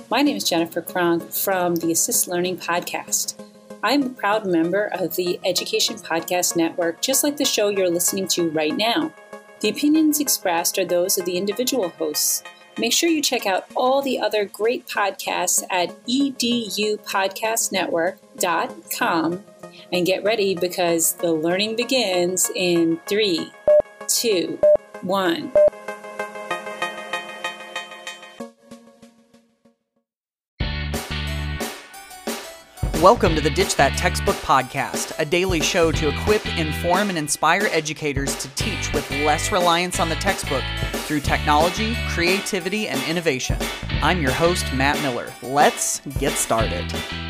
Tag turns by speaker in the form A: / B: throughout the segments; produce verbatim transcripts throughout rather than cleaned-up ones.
A: My name is Jennifer Kronk from the Assist Learning Podcast. I'm a proud member of the Education Podcast Network, just like the show you're listening to right now. The opinions expressed are those of the individual hosts. Make sure you check out all the other great podcasts at e d u podcast network dot com and get ready because the learning begins in three, two, one.
B: Welcome to the Ditch That Textbook Podcast, a daily show to equip, inform, and inspire educators to teach with less reliance on the textbook through technology, creativity, and innovation. I'm your host, Matt Miller. Let's get started.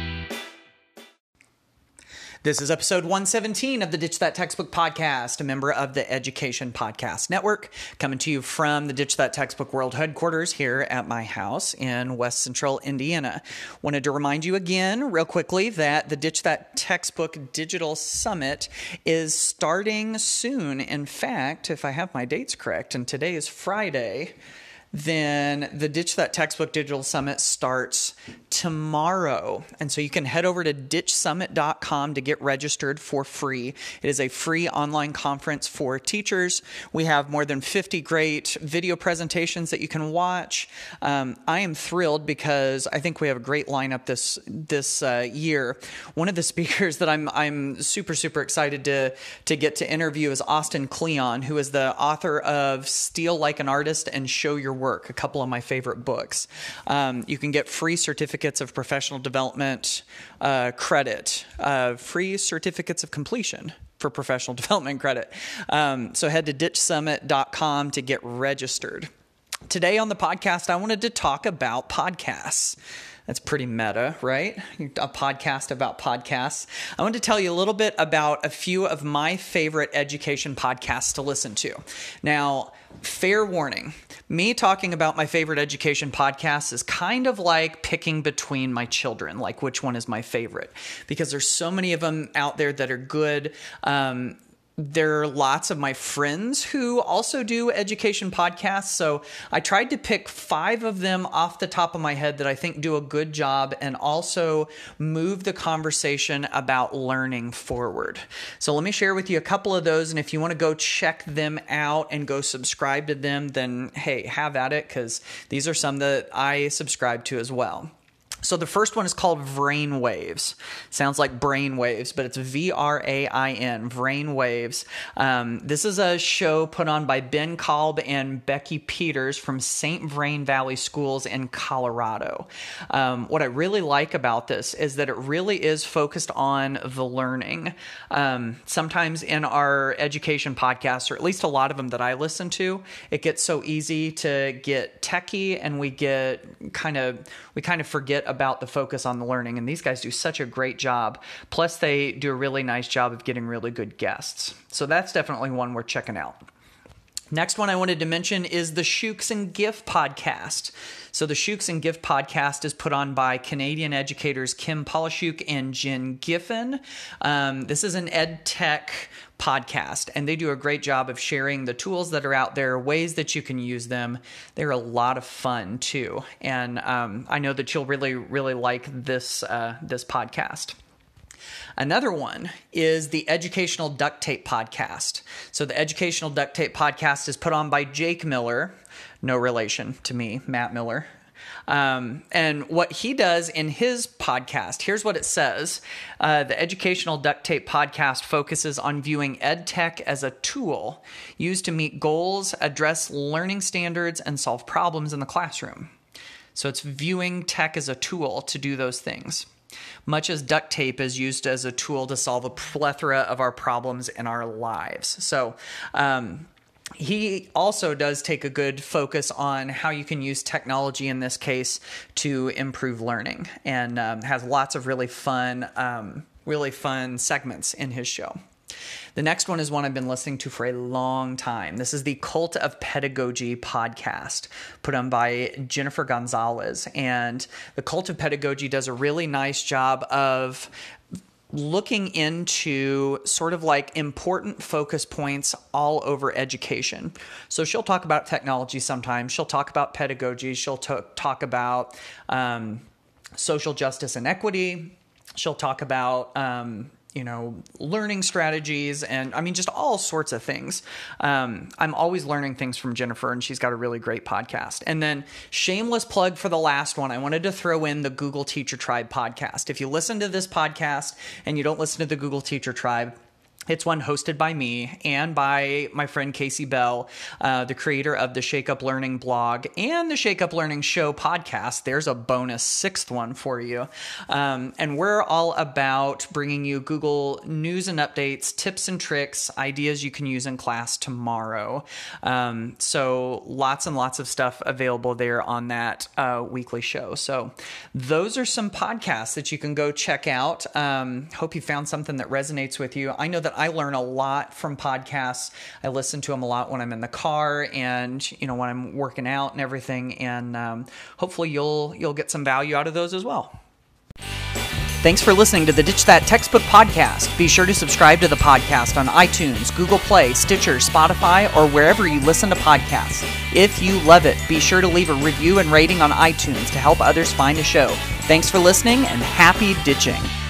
B: This is episode one seventeen of the Ditch That Textbook Podcast, a member of the Education Podcast Network, coming to you from the Ditch That Textbook World Headquarters here at my house in West Central Indiana. Wanted to remind you again, real quickly, that the Ditch That Textbook Digital Summit is starting soon. In fact, if I have my dates correct, and today is Friday, then the Ditch That Textbook Digital Summit starts tomorrow. And so you can head over to ditch summit dot com to get registered for free. It is a free online conference for teachers. We have more than fifty great video presentations that you can watch. Um, I am thrilled because I think we have a great lineup this this uh, year. One of the speakers that I'm I'm super, super excited to, to get to interview is Austin Kleon, who is the author of Steal Like an Artist and Show Your Work, a couple of my favorite books. Um, you can get free certificates of professional development uh, credit, uh, free certificates of completion for professional development credit. Um, so head to ditch summit dot com to get registered. Today on the podcast, I wanted to talk about podcasts. That's pretty meta, right? A podcast about podcasts. I want to tell you a little bit about a few of my favorite education podcasts to listen to. Now, fair warning, me talking about my favorite education podcasts is kind of like picking between my children, like which one is my favorite, because there's so many of them out there that are good. Um, There are lots of my friends who also do education podcasts, so I tried to pick five of them off the top of my head that I think do a good job and also move the conversation about learning forward. So let me share with you a couple of those, and if you want to go check them out and go subscribe to them, then hey, have at it, because these are some that I subscribe to as well. So the first one is called Vrain Waves. Sounds like brain waves, but it's V R A I N, Vrain Waves. Um, this is a show put on by Ben Kolb and Becky Peters from Saint Vrain Valley Schools in Colorado. Um, what I really like about this is that it really is focused on the learning. Um, sometimes in our education podcasts, or at least a lot of them that I listen to, it gets so easy to get techie, and we get kind of we kind of forget about the focus on the learning, and these guys do such a great job. Plus, they do a really nice job of getting really good guests. So that's definitely one worth checking out. Next one I wanted to mention is the Shooks and Giff podcast. So the Shooks and Giff podcast is put on by Canadian educators Kim Polishuk and Jen Giffen. Um, this is an ed tech podcast, and they do a great job of sharing the tools that are out there, ways that you can use them. They're a lot of fun too, and um, I know that you'll really, really like this uh, this podcast. Another one is the Educational Duct Tape podcast. So the Educational Duct Tape podcast is put on by Jake Miller, no relation to me, Matt Miller. Um, and what he does in his podcast, here's what it says. Uh, the Educational Duct Tape podcast focuses on viewing ed tech as a tool used to meet goals, address learning standards, and solve problems in the classroom. So it's viewing tech as a tool to do those things, much as duct tape is used as a tool to solve a plethora of our problems in our lives. So, um, he also does take a good focus on how you can use technology in this case to improve learning, and um, has lots of really fun, um, really fun segments in his show. The next one is one I've been listening to for a long time. This is the Cult of Pedagogy podcast, put on by Jennifer Gonzalez. And the Cult of Pedagogy does a really nice job of looking into sort of like important focus points all over education. So she'll talk about technology sometimes. She'll talk about pedagogy. She'll t- talk about um, social justice and equity. She'll talk about um, you know, learning strategies, and I mean, just all sorts of things. Um, I'm always learning things from Jennifer, and she's got a really great podcast. And then shameless plug for the last one, I wanted to throw in the Google Teacher Tribe podcast. If you listen to this podcast and you don't listen to the Google Teacher Tribe, it's one hosted by me and by my friend Casey Bell, uh, the creator of the Shake Up Learning blog and the Shake Up Learning Show podcast. There's a bonus sixth one for you. Um, and we're all about bringing you Google news and updates, tips and tricks, ideas you can use in class tomorrow. Um, so lots and lots of stuff available there on that uh, weekly show. So those are some podcasts that you can go check out. Um, hope you found something that resonates with you. I know that I learn a lot from podcasts. I listen to them a lot when I'm in the car and, you know, when I'm working out and everything. And um, hopefully you'll you'll get some value out of those as well. Thanks for listening to the Ditch That Textbook podcast. Be sure to subscribe to the podcast on iTunes, Google Play, Stitcher, Spotify, or wherever you listen to podcasts. If you love it, be sure to leave a review and rating on iTunes to help others find the show. Thanks for listening and happy ditching.